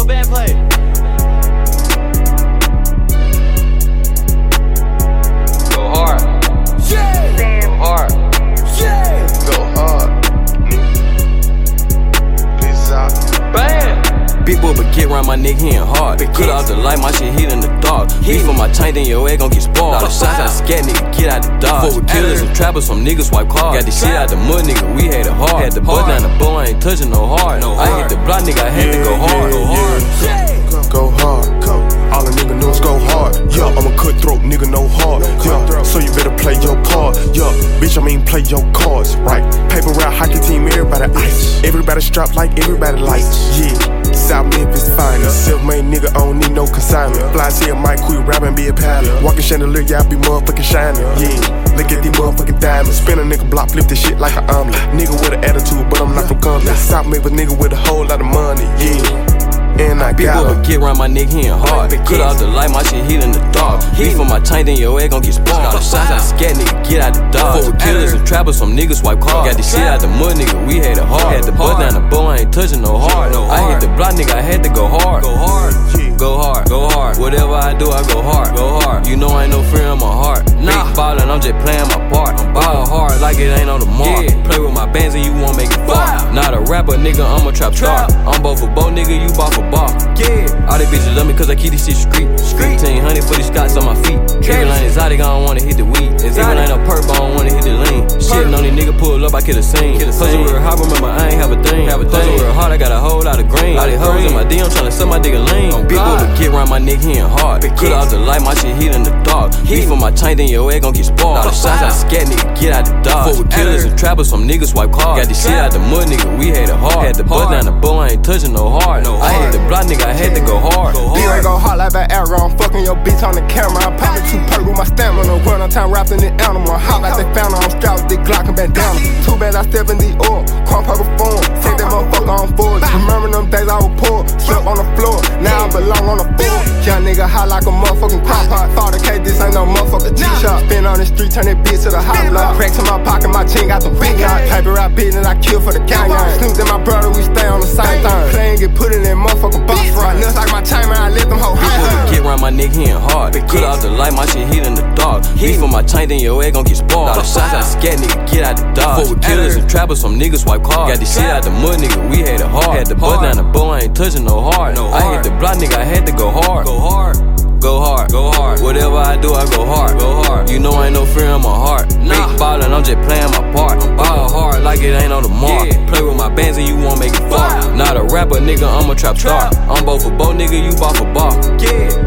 no bad play. Go hard. Yeah. Go hard. Yeah. Go hard. Peace out. Bam. Big boy, but get around my nigga, he ain't hard. Cut off the light, my shit hit in the dark. Beef on my chain, then your egg gon' get spoiled. All the shots I scat, nigga, get out the dodge. Fuck with killers and trappers, some niggas swipe cars. Got the shit out the mud, nigga, we had it hard. Had the buzz down the bow, I ain't touching no hard. I hit the block, nigga, I had to go hard. Go hard. All the nigga knows go hard. Yeah, I'm a cutthroat nigga, no heart. Yeah, so you better play your part. Yeah, bitch, I mean play your cards, right? Paper route, hockey team, everybody ice. Everybody strapped like everybody lights. Yeah, South Memphis finest. Self-made nigga, I don't need no consignment. Fly see a mic, quit rapping, be a pilot. Walking chandelier, yeah, I be motherfucking shining. Yeah, look at these motherfucking diamonds. Spin a nigga block, flip this shit like an omelet. Nigga with an attitude, but I'm not from Compton. South Memphis nigga with a whole lot of money. Yeah. And I Big boy, but get around my nigga, he ain't hard. Cut off the light, my shit hit in the dark. Beef on my chain, then your egg gon' get spoiled. All the shots I scat, nigga, get out the dodge. Fuck with killers and trappers, some niggas swipe cars. Got the shit out the mud, nigga, we had it hard. Had the buzz down the bow, I ain't touching no hard. I hit the block, nigga, I had to go hard. Go hard, go hard, go hard. Whatever I do, I go hard, go hard. You know I ain't no fear in my heart. Nah, ballin', I'm just playing my part. I'm ball hard like it ain't on the mark. Play with my bands and you won't make it far. Not a rapper, nigga, I'm a trap star. I'm both for bow, nigga, you bought for bar. All these bitches love me cause I keep this shit street. 1500 for these Scots on my feet. Every line exotic, I don't wanna hit the weed. Even ain't no perp, I don't wanna hit the lean. Shitting on these nigga, pull up, I kill a scene. Hustle real hard, remember I ain't have a thing. Hustle real hard, I got a whole lot of green. All these hoes in my D, I'm tryna suck my dick a lean. Big boy, but get around my nigga, he ain't hard. Cut off the light, my shit hit in the dark. Beef on my chain, then your egg gon' get spoiled. All the shots I scat, nigga, get out the dodge. Fuck with killers and trappers, some niggas swipe cars. Got the shit out the mud, nigga, we had it hard. Had the buzz down the bow, I ain't touching no hard. I hit the block, nigga, I had to go hard. B-Ray go hard like that arrow. I'm fucking your bitch on the camera. I'm popping 2 perk with my stamina. Run on time rapping the animal. Hot like they found her. I'm strapped with the Glock and bandana. Too bad I step in the oil. Chrome purple form. Take that motherfucker on forward. Remember them days I was poor. Slept on the floor. Now I belong on the floor. Young nigga hot like a motherfucking crock pot. 40K, this ain't no motherfucking G-shot. Spin on the street, turn that bitch to the hot block. Cracks in my pocket, my chin got the big out. Paper out bitch and I kill for the gang. Snoop and my brother, we stay on the same thing. Playing get put in that motherfucking box right. Nuts like my chain, man, I let them hoe high. Get around my nigga, he ain't hard. Cut off the light, my shit hit in the dark. Beef on my chain, then your egg gon' get spoiled. All the shots I scat, nigga, get out the dodge. Fuck with killers and trappers, some niggas swipe cars. Got the shit out the mud, nigga, we had it hard. Had the buzz down the bow, I ain't touching no hard. I hit the block, nigga, I had to go hard. Go hard. Go hard, go hard. Whatever I do, I go hard, go hard. You know I ain't no fear in my heart. Big ballin', I'm just playing my part. I'm ball hard like it ain't on the mark. Play with my bands and you won't make it far. Not a rapper, nigga, I'm a trap star. I'm both for bow, nigga, you bought for bar.